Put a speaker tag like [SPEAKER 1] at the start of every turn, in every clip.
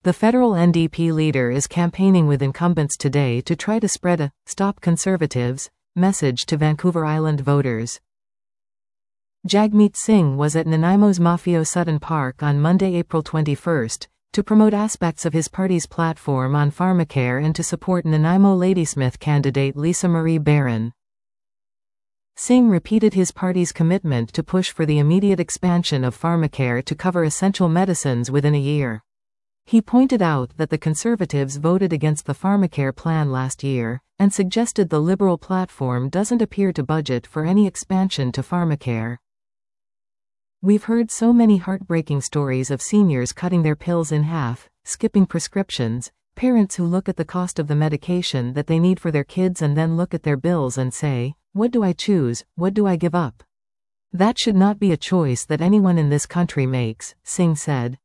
[SPEAKER 1] The federal NDP leader is campaigning with incumbents today to try to spread a "Stop Conservatives" message to Vancouver Island voters. Jagmeet Singh was at Nanaimo's Mafio Sutton Park on Monday, April 21, to promote aspects of his party's platform on pharmacare and to support Nanaimo Ladysmith candidate Lisa Marie Barron. Singh repeated his party's commitment to push for the immediate expansion of pharmacare to cover essential medicines within a year. He pointed out that the Conservatives voted against the pharmacare plan last year, and suggested the Liberal platform doesn't appear to budget for any expansion to pharmacare. "We've heard so many heartbreaking stories of seniors cutting their pills in half, skipping prescriptions, parents who look at the cost of the medication that they need for their kids and then look at their bills and say, 'What do I choose, what do I give up?' That should not be a choice that anyone in this country makes," Singh said.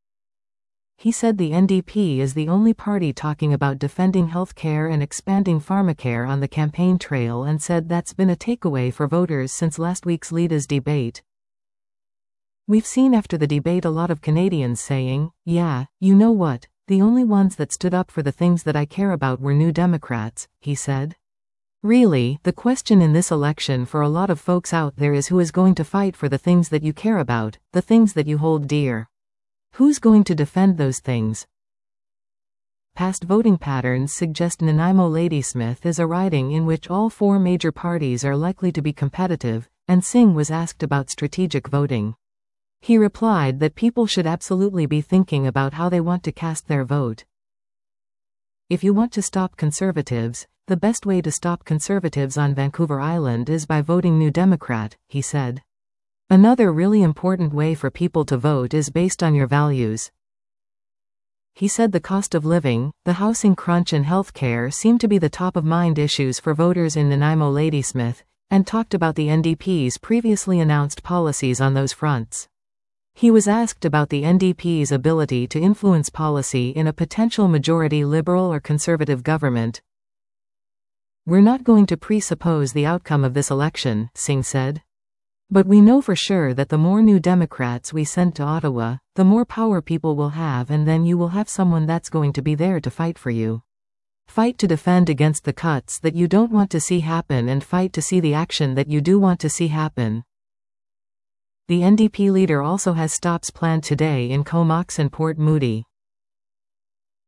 [SPEAKER 1] He said the NDP is the only party talking about defending health care and expanding pharmacare on the campaign trail, and said that's been a takeaway for voters since last week's Leaders debate. "We've seen after the debate a lot of Canadians saying, 'Yeah, you know what, the only ones that stood up for the things that I care about were New Democrats,'" he said. "Really, the question in this election for a lot of folks out there is who is going to fight for the things that you care about, the things that you hold dear. Who's going to defend those things?" Past voting patterns suggest Nanaimo Ladysmith is a riding in which all four major parties are likely to be competitive, and Singh was asked about strategic voting. He replied that people should absolutely be thinking about how they want to cast their vote. "If you want to stop Conservatives, the best way to stop Conservatives on Vancouver Island is by voting New Democrat," he said. "Another really important way for people to vote is based on your values." He said the cost of living, the housing crunch and health care seem to be the top-of-mind issues for voters in Nanaimo Ladysmith, and talked about the NDP's previously announced policies on those fronts. He was asked about the NDP's ability to influence policy in a potential majority Liberal or Conservative government. "We're not going to presuppose the outcome of this election," Singh said. "But we know for sure that the more New Democrats we send to Ottawa, the more power people will have, and then you will have someone that's going to be there to fight for you. Fight to defend against the cuts that you don't want to see happen, and fight to see the action that you do want to see happen." The NDP leader also has stops planned today in Comox and Port Moody.